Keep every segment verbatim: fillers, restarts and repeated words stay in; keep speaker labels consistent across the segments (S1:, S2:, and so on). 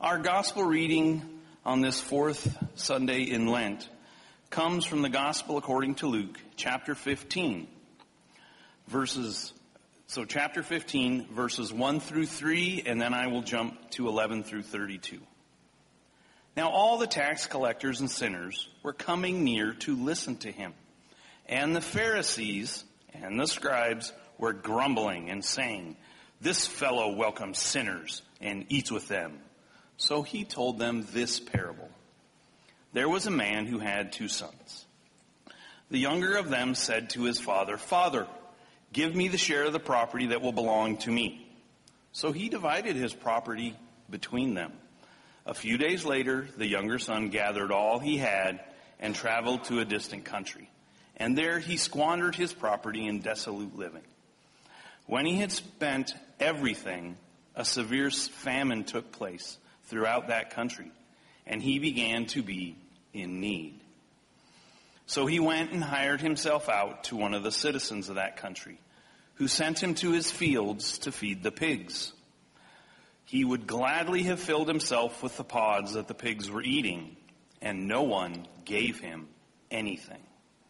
S1: Our gospel reading on this fourth Sunday in Lent comes from the Gospel according to Luke, chapter fifteen, verses, so chapter fifteen, verses one through three, and then I will jump to eleven through thirty-two. Now all the tax collectors and sinners were coming near to listen to him, and the Pharisees and the scribes were grumbling and saying, "This fellow welcomes sinners and eats with them." So he told them this parable. There was a man who had two sons. The younger of them said to his father, "Father, give me the share of the property that will belong to me." So he divided his property between them. A few days later, the younger son gathered all he had and traveled to a distant country. And there he squandered his property in dissolute living. When he had spent everything, a severe famine took place throughout that country, and he began to be in need. So he went and hired himself out to one of the citizens of that country, who sent him to his fields to feed the pigs. He would gladly have filled himself with the pods that the pigs were eating, and no one gave him anything.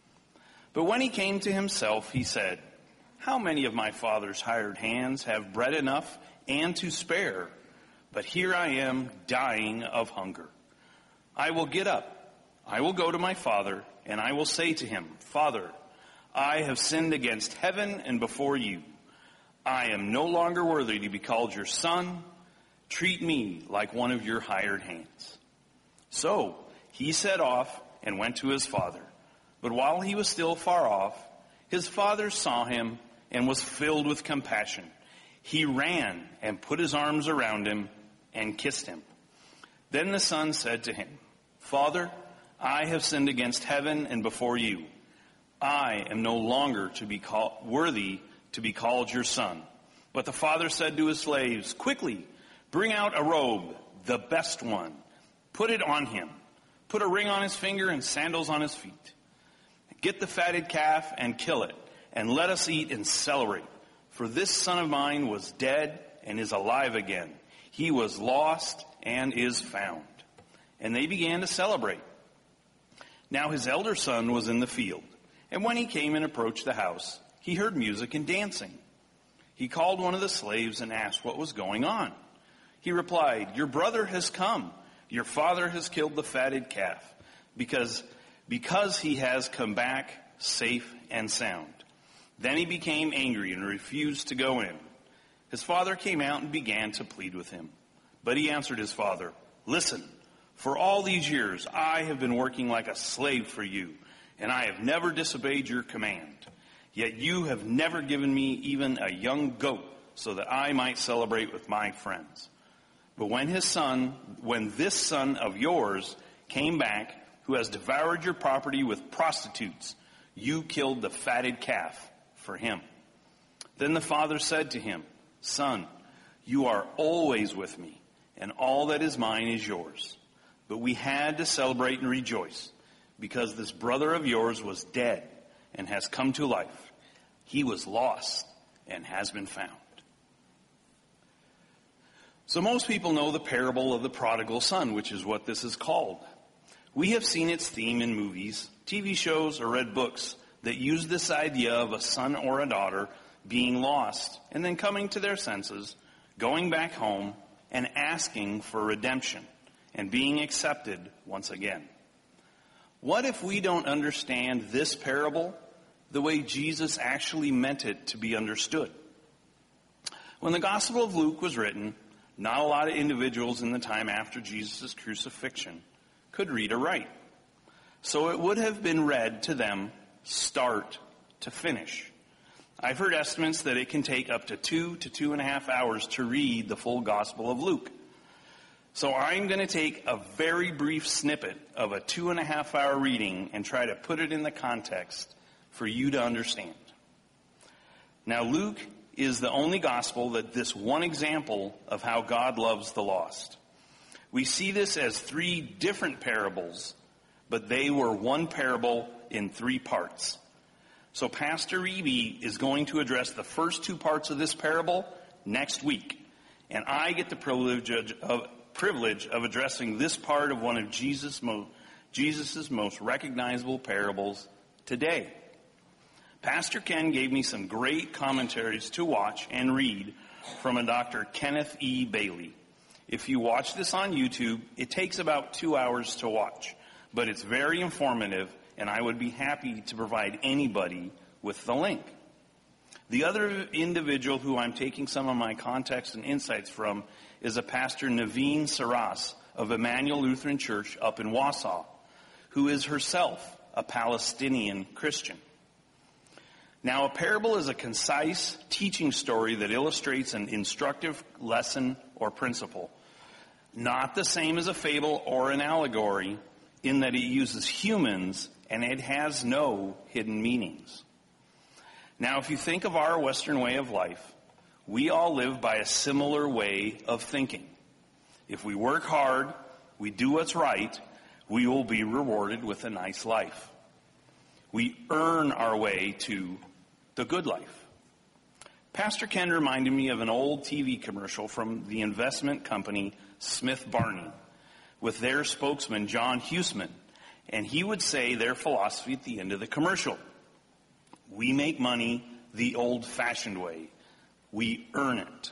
S1: But when he came to himself, he said, "How many of my father's hired hands have bread enough and to spare? But here I am dying of hunger. I will get up, I will go to my father, and I will say to him, 'Father, I have sinned against heaven and before you. I am no longer worthy to be called your son. Treat me like one of your hired hands.' So he set off and went to his father. But while he was still far off, his father saw him and was filled with compassion. He ran and put his arms around him and kissed him. Then the son said to him, 'Father, I have sinned against heaven and before you. I am no longer to be called, worthy to be called your son.' But the father said to his slaves, 'Quickly, bring out a robe, the best one. Put it on him. Put a ring on his finger and sandals on his feet. Get the fatted calf and kill it, and let us eat and celebrate. For this son of mine was dead and is alive again. He was lost and is found.' And they began to celebrate. Now his elder son was in the field, and when he came and approached the house, he heard music and dancing. He called one of the slaves and asked what was going on. He replied, 'Your brother has come. Your father has killed the fatted calf, because, because he has come back safe and sound.' Then he became angry and refused to go in. His father came out and began to plead with him. But he answered his father, 'Listen, for all these years I have been working like a slave for you, and I have never disobeyed your command. Yet you have never given me even a young goat so that I might celebrate with my friends. But when his son, when this son of yours came back, who has devoured your property with prostitutes, you killed the fatted calf for him.' Then the father said to him, 'Son, you are always with me, and all that is mine is yours. But we had to celebrate and rejoice, because this brother of yours was dead and has come to life. He was lost and has been found.'" So most people know the parable of the prodigal son, which is what this is called. We have seen its theme in movies, T V shows, or read books that use this idea of a son or a daughter being lost and then coming to their senses, going back home, and asking for redemption and being accepted once again. What if we don't understand this parable the way Jesus actually meant it to be understood? When the Gospel of Luke was written, not a lot of individuals in the time after Jesus' crucifixion could read or write. So it would have been read to them start to finish. I've heard estimates that it can take up to two to two and a half hours to read the full Gospel of Luke. So I'm going to take a very brief snippet of a two and a half hour reading and try to put it in the context for you to understand. Now, Luke is the only gospel that this one example of how God loves the lost. We see this as three different parables, but they were one parable in three parts. So Pastor Eby is going to address the first two parts of this parable next week. And I get the privilege of, privilege of addressing this part of one of Jesus' most, Jesus's most recognizable parables today. Pastor Ken gave me some great commentaries to watch and read from a Doctor Kenneth E. Bailey. If you watch this on YouTube, it takes about two hours to watch, but it's very informative, and I would be happy to provide anybody with the link. The other individual who I'm taking some of my context and insights from is a Pastor Naveen Saras of Emmanuel Lutheran Church up in Wausau, who is herself a Palestinian Christian. Now, a parable is a concise teaching story that illustrates an instructive lesson or principle. Not the same as a fable or an allegory in that it uses humans and it has no hidden meanings. Now, if you think of our Western way of life, we all live by a similar way of thinking. If we work hard, we do what's right, we will be rewarded with a nice life. We earn our way to the good life. Pastor Ken reminded me of an old T V commercial from the investment company Smith Barney with their spokesman John Huesman, and he would say their philosophy at the end of the commercial: we make money the old-fashioned way. We earn it.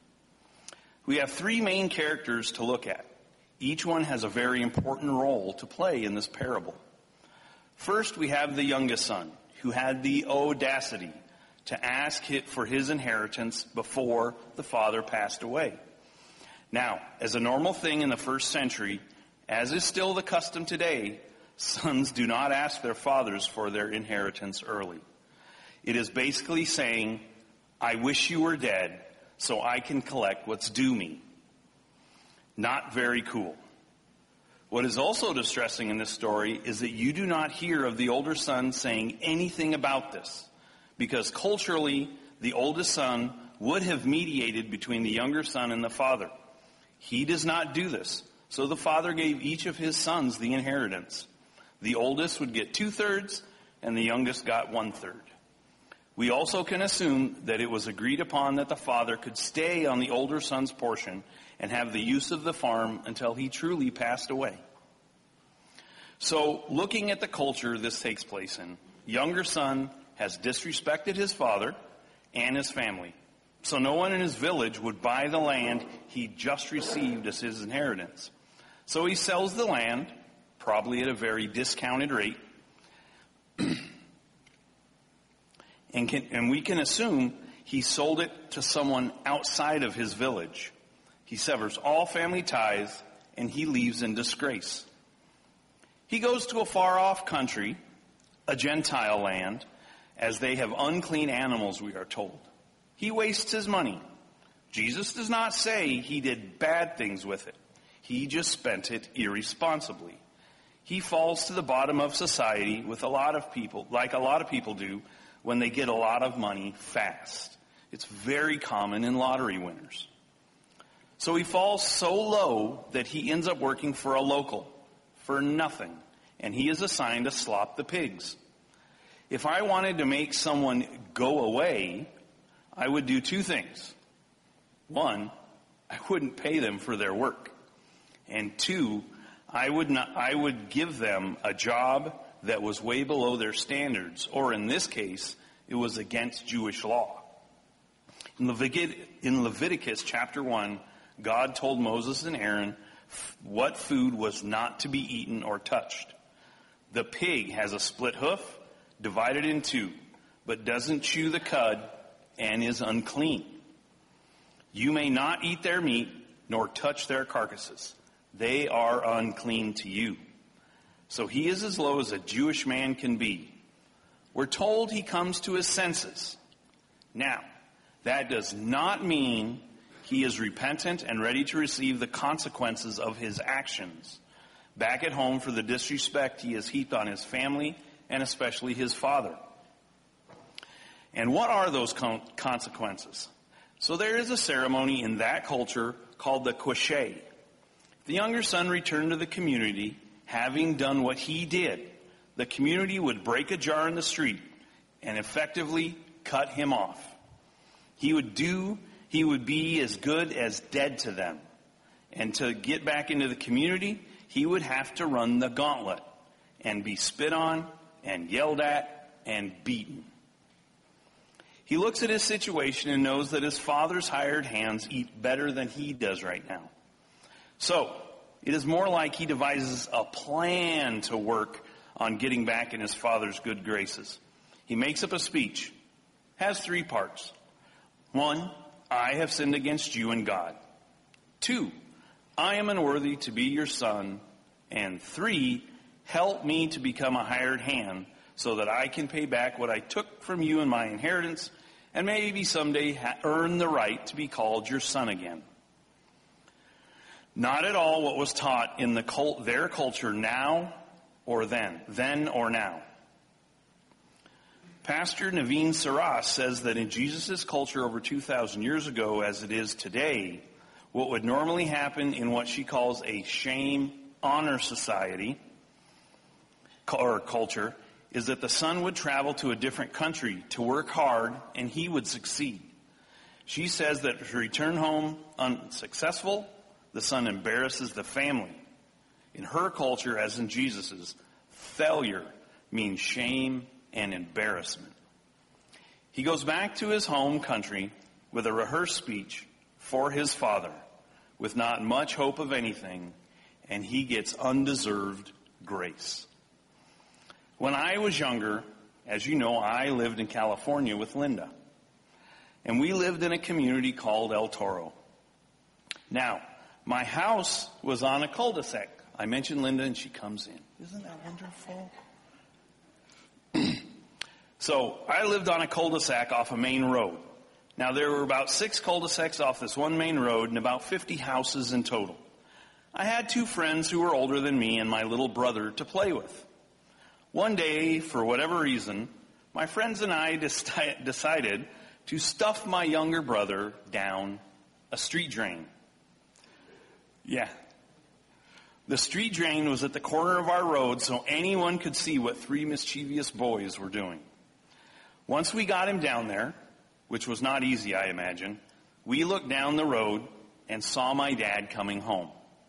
S1: We have three main characters to look at. Each one has a very important role to play in this parable. First, we have the youngest son, who had the audacity to ask for his inheritance before the father passed away. Now, as a normal thing in the first century, as is still the custom today, sons do not ask their fathers for their inheritance early. It is basically saying, I wish you were dead so I can collect what's due me. Not very cool. What is also distressing in this story is that you do not hear of the older son saying anything about this, because culturally, the oldest son would have mediated between the younger son and the father. He does not do this, so the father gave each of his sons the inheritance. The oldest would get two-thirds, and the youngest got one-third. We also can assume that it was agreed upon that the father could stay on the older son's portion and have the use of the farm until he truly passed away. So, looking at the culture this takes place in, younger son has disrespected his father and his family. So no one in his village would buy the land he just received as his inheritance. So he sells the land, probably at a very discounted rate, and, can, and we can assume he sold it to someone outside of his village. He severs all family ties, and he leaves in disgrace. He goes to a far-off country, a Gentile land, as they have unclean animals, we are told. He wastes his money. Jesus does not say he did bad things with it. He just spent it irresponsibly. He falls to the bottom of society with a lot of people, like a lot of people do, when they get a lot of money fast. It's very common in lottery winners. So he falls so low that he ends up working for a local for nothing, and he is assigned to slop the pigs. If I wanted to make someone go away, I would do two things. One, I wouldn't pay them for their work. And two, I would not, I would give them a job that was way below their standards, or in this case, it was against Jewish law. In Leviticus, in Leviticus chapter one, God told Moses and Aaron what food was not to be eaten or touched. The pig has a split hoof, divided in two, but doesn't chew the cud and is unclean. You may not eat their meat, nor touch their carcasses. They are unclean to you. So he is as low as a Jewish man can be. We're told he comes to his senses. Now, that does not mean he is repentant and ready to receive the consequences of his actions back at home for the disrespect he has heaped on his family and especially his father. And what are those con- consequences? So there is a ceremony in that culture called the Qusheh. The younger son returned to the community. Having done what he did, the community would break a jar in the street and effectively cut him off. He would do, he would be as good as dead to them. And to get back into the community, he would have to run the gauntlet and be spit on and yelled at and beaten. He looks at his situation and knows that his father's hired hands eat better than he does right now. So, it is more like he devises a plan to work on getting back in his father's good graces. He makes up a speech. Has three parts. One, I have sinned against you and God. Two, I am unworthy to be your son. And three, help me to become a hired hand so that I can pay back what I took from you in my inheritance and maybe someday ha- earn the right to be called your son again. Not at all what was taught in the cult, their culture now or then, then or now. Pastor Naveen Saras says that in Jesus' culture over two thousand years ago, as it is today, what would normally happen in what she calls a shame honor society or culture is that the son would travel to a different country to work hard and he would succeed. She says that to return home unsuccessful, the son embarrasses the family. In her culture, as in Jesus's, failure means shame and embarrassment. He goes back to his home country with a rehearsed speech for his father, with not much hope of anything, and he gets undeserved grace. When I was younger, as you know, I lived in California with Linda, and we lived in a community called El Toro. Now, my house was on a cul-de-sac. I mentioned Linda, and she comes in. Isn't that wonderful? So I lived on a cul-de-sac off a main road. Now, there were about six cul-de-sacs off this one main road and about fifty houses in total. I had two friends who were older than me and my little brother to play with. One day, for whatever reason, my friends and I deci- decided to stuff my younger brother down a street drain. Yeah. The street drain was at the corner of our road so anyone could see what three mischievous boys were doing. Once we got him down there, which was not easy, I imagine, we looked down the road and saw my dad coming home.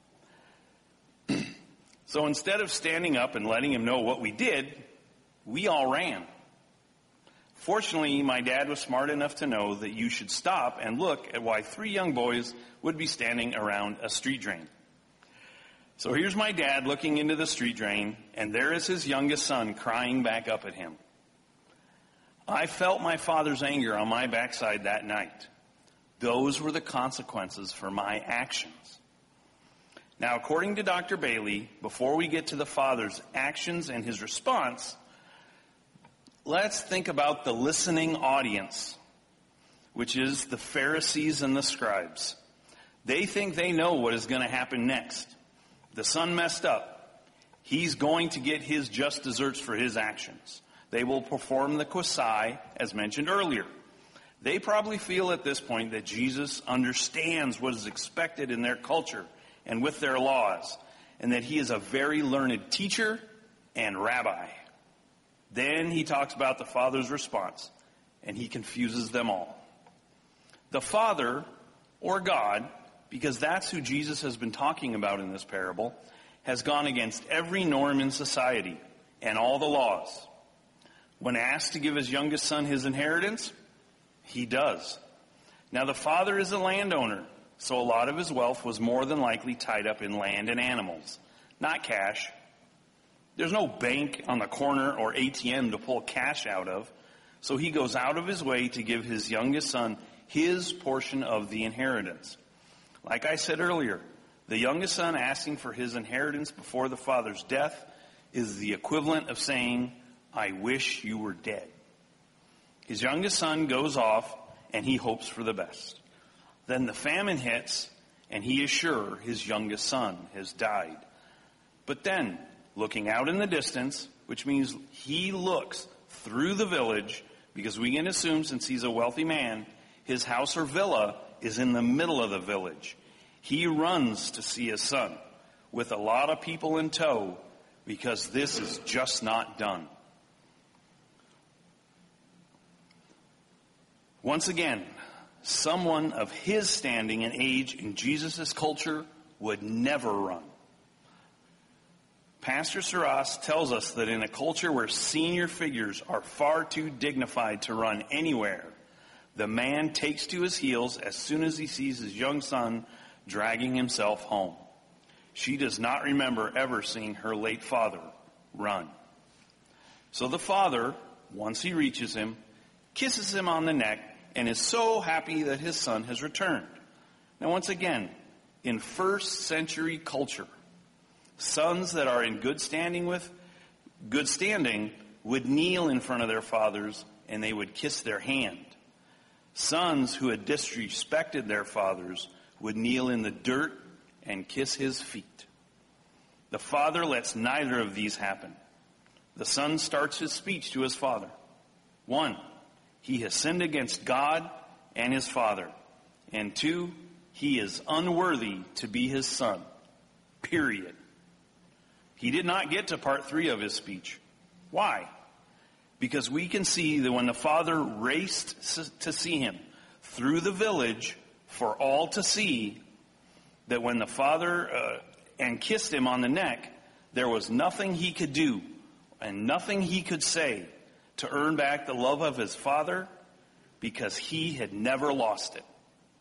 S1: So instead of standing up and letting him know what we did, we all ran. Fortunately, my dad was smart enough to know that you should stop and look at why three young boys would be standing around a street drain. So here's my dad looking into the street drain, and there is his youngest son crying back up at him. I felt my father's anger on my backside that night. Those were the consequences for my actions. Now, according to Doctor Bailey, before we get to the father's actions and his response, let's think about the listening audience, which is the Pharisees and the scribes. They think they know what is going to happen next. The son messed up. He's going to get his just deserts for his actions. They will perform the kwasai, as mentioned earlier. They probably feel at this point that Jesus understands what is expected in their culture and with their laws, and that he is a very learned teacher and rabbi. Then he talks about the father's response, and he confuses them all. The father, or God, because that's who Jesus has been talking about in this parable, has gone against every norm in society and all the laws. When asked to give his youngest son his inheritance, he does. Now the father is a landowner, so a lot of his wealth was more than likely tied up in land and animals, not cash. There's no bank on the corner or A T M to pull cash out of, so he goes out of his way to give his youngest son his portion of the inheritance. Like I said earlier, the youngest son asking for his inheritance before the father's death is the equivalent of saying, I wish you were dead. His youngest son goes off and he hopes for the best. Then the famine hits and he is sure his youngest son has died. But then, looking out in the distance, which means he looks through the village, because we can assume since he's a wealthy man, his house or villa is in the middle of the village. He runs to see his son with a lot of people in tow because this is just not done. Once again, someone of his standing and age in Jesus' culture would never run. Pastor Saras tells us that in a culture where senior figures are far too dignified to run anywhere, the man takes to his heels as soon as he sees his young son dragging himself home. She does not remember ever seeing her late father run. So the father, once he reaches him, kisses him on the neck and is so happy that his son has returned. Now once again, in first century culture, sons that are in good standing with, good standing would kneel in front of their fathers and they would kiss their hand. Sons who had disrespected their fathers would kneel in the dirt and kiss his feet. The father lets neither of these happen. The son starts his speech to his father. One, he has sinned against God and his father. And two, he is unworthy to be his son. Period. He did not get to part three of his speech. Why? Because we can see that when the father raced to see him through the village for all to see, that when the father uh, and kissed him on the neck, there was nothing he could do and nothing he could say to earn back the love of his father, because he had never lost it.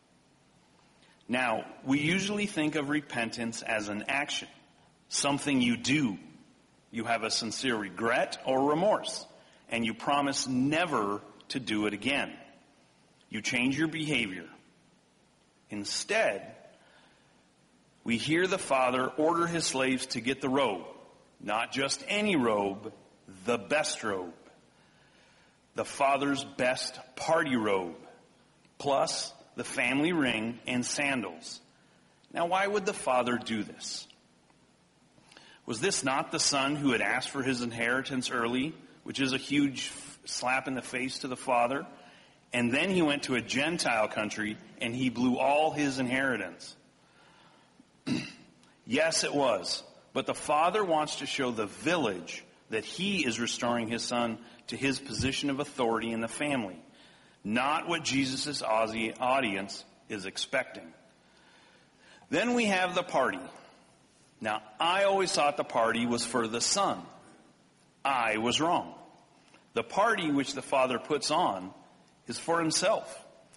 S1: Now, we usually think of repentance as an action, something you do. You have a sincere regret or remorse, and you promise never to do it again. You change your behavior. Instead, we hear the father order his slaves to get the robe. Not just any robe, the best robe. The father's best party robe, plus the family ring and sandals. Now, why would the father do this? Was this not the son who had asked for his inheritance early, which is a huge slap in the face to the father? And then he went to a Gentile country and he blew all his inheritance. Yes, it was. But the father wants to show the village that he is restoring his son to his position of authority in the family, not what Jesus' audience is expecting. Then we have the party. Now, I always thought the party was for the son. I was wrong. The party which the father puts on is for himself.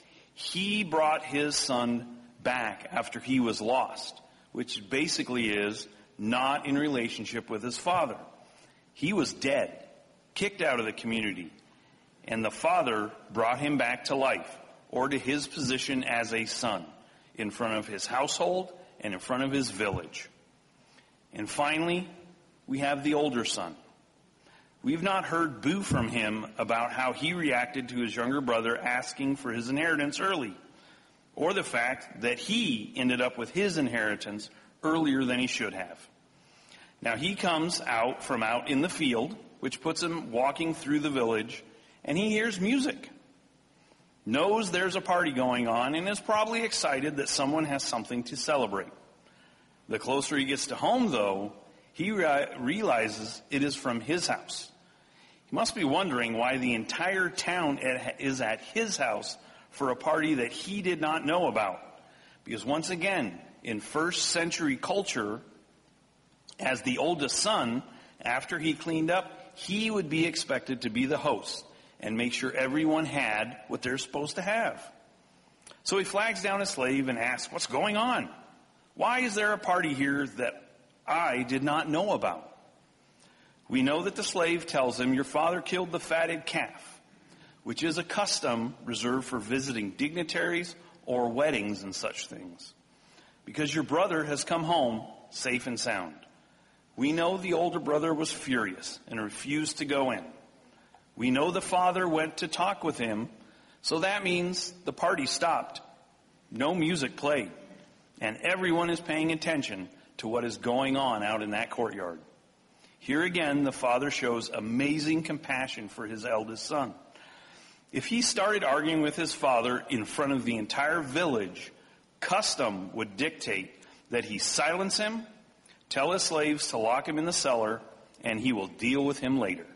S1: He brought his son back after he was lost, which basically is not in relationship with his father. He was dead, kicked out of the community, and the father brought him back to life, or to his position as a son, in front of his household and in front of his village. And finally, we have the older son. We've not heard boo from him about how he reacted to his younger brother asking for his inheritance early, or the fact that he ended up with his inheritance earlier than he should have. Now he comes out from out in the field, which puts him walking through the village, and he hears music, knows there's a party going on, and is probably excited that someone has something to celebrate. The closer he gets to home, though, he re- realizes it is from his house. He must be wondering why the entire town is at his house for a party that he did not know about. Because once again, in first century culture, as the oldest son, after he cleaned up, he would be expected to be the host and make sure everyone had what they're supposed to have. So he flags down a slave and asks, "What's going on? Why is there a party here that I did not know about?" We know that the slave tells him, "Your father killed the fatted calf," which is a custom reserved for visiting dignitaries or weddings and such things, "because your brother has come home safe and sound." We know the older brother was furious and refused to go in. We know the father went to talk with him, so that means the party stopped. No music played, and everyone is paying attention to what is going on out in that courtyard. Here again, the father shows amazing compassion for his eldest son. If he started arguing with his father in front of the entire village, custom would dictate that he silence him, tell his slaves to lock him in the cellar, and he will deal with him later.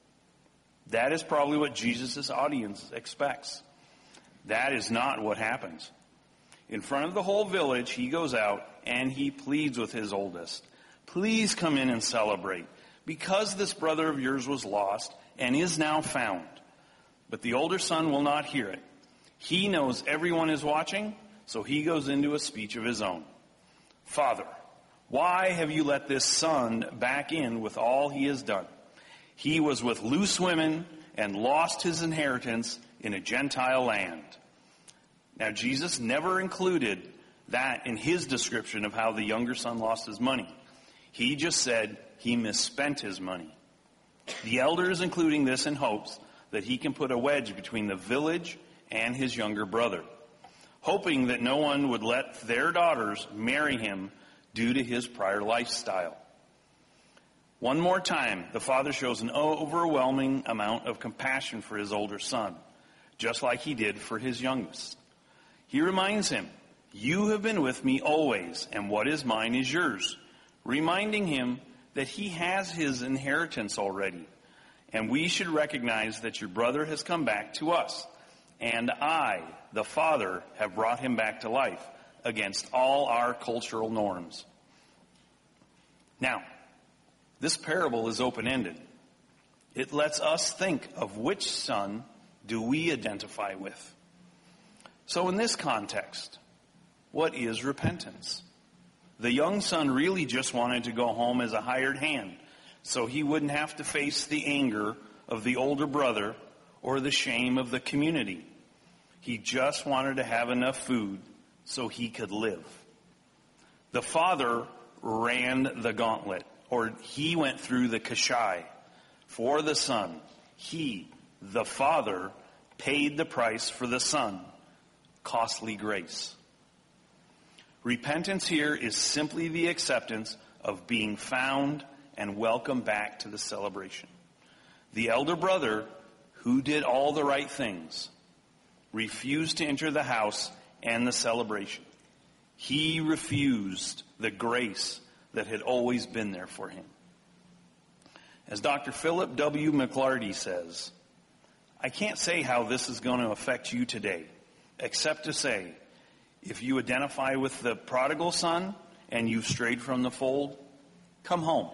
S1: That is probably what Jesus' audience expects. That is not what happens. In front of the whole village, he goes out and he pleads with his oldest. Please come in and celebrate, because this brother of yours was lost and is now found. But the older son will not hear it. He knows everyone is watching, so he goes into a speech of his own. Father, why have you let this son back in with all he has done? He was with loose women and lost his inheritance in a Gentile land. Now, Jesus never included that in his description of how the younger son lost his money. He just said he misspent his money. The elder is including this in hopes that he can put a wedge between the village and his younger brother, hoping that no one would let their daughters marry him due to his prior lifestyle. One more time, the father shows an overwhelming amount of compassion for his older son, just like he did for his youngest. He reminds him, you have been with me always, and what is mine is yours, reminding him that he has his inheritance already, and we should recognize that your brother has come back to us, and I, the father, have brought him back to life against all our cultural norms. Now, this parable is open-ended. It lets us think of which son do we identify with. So in this context, what is repentance? The young son really just wanted to go home as a hired hand, so he wouldn't have to face the anger of the older brother or the shame of the community. He just wanted to have enough food so he could live. The father ran the gauntlet, or he went through the kashai for the son. He, the father, paid the price for the son, costly grace. Repentance here is simply the acceptance of being found and welcomed back to the celebration. The elder brother, who did all the right things, refused to enter the house and the celebration. He refused the grace that had always been there for him. As Doctor Philip W. McLarty says, I can't say how this is going to affect you today, except to say, if you identify with the prodigal son and you've strayed from the fold, come home.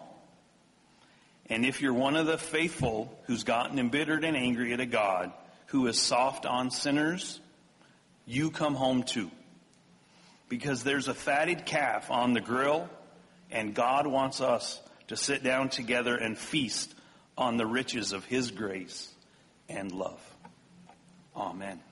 S1: And if you're one of the faithful who's gotten embittered and angry at a God who is soft on sinners, you come home too. Because there's a fatted calf on the grill, and God wants us to sit down together and feast on the riches of his grace and love. Amen.